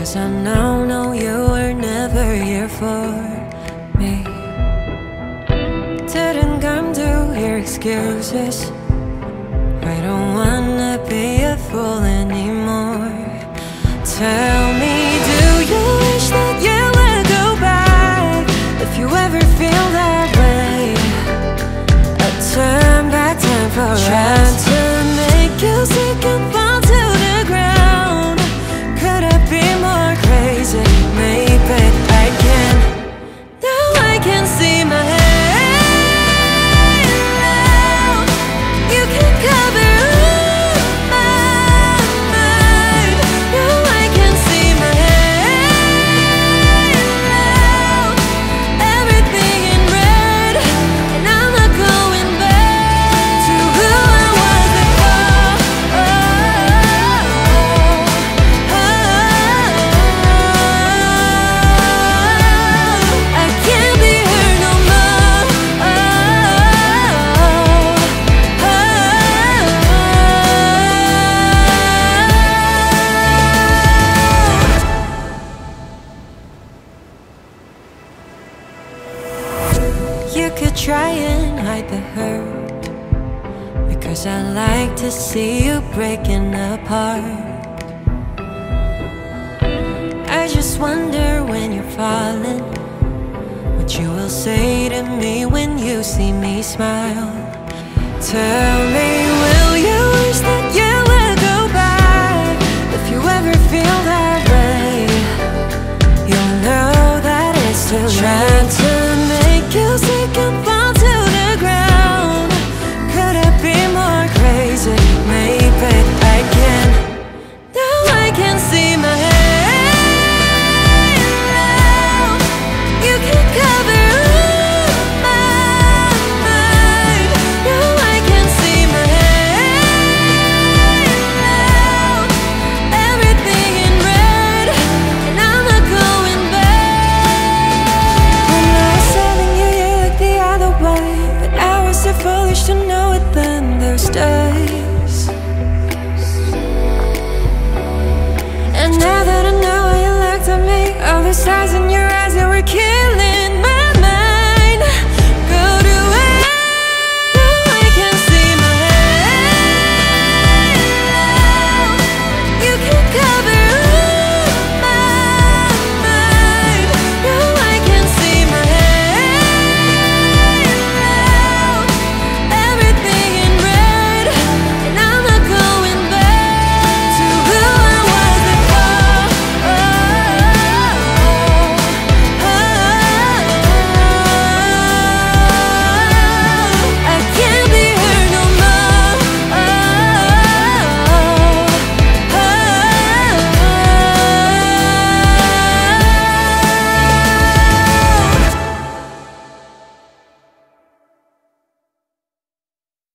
'cause I now know you were never here for me. Didn't come to hear excuses. I don't wanna be a fool anymore. Tell me, do you wish that you would go back? If you ever feel that way, I'd turn back time for us. Trying to make you sick and fall to the ground. Could I be more crazy? Maybe I can. Now I can see my head. You can cover you could try and hide the hurt, because I like to see you breaking apart. I just wonder when you're falling, what you will say to me when you see me smile. Tell me, will you wish that you would go back? If you ever feel that way, you'll know that it's too late. Trying to make you sick and fall to the ground. Could it be more crazy? Maybe I can. Now I can see my head. You can cover my mind. Now I can see my head. Everything in red, and I'm not going back. When I was telling you, you looked the other way, but I was so foolish to know it then. Those days. And now that I know how you looked at me, all the stars in your eyes, they were killing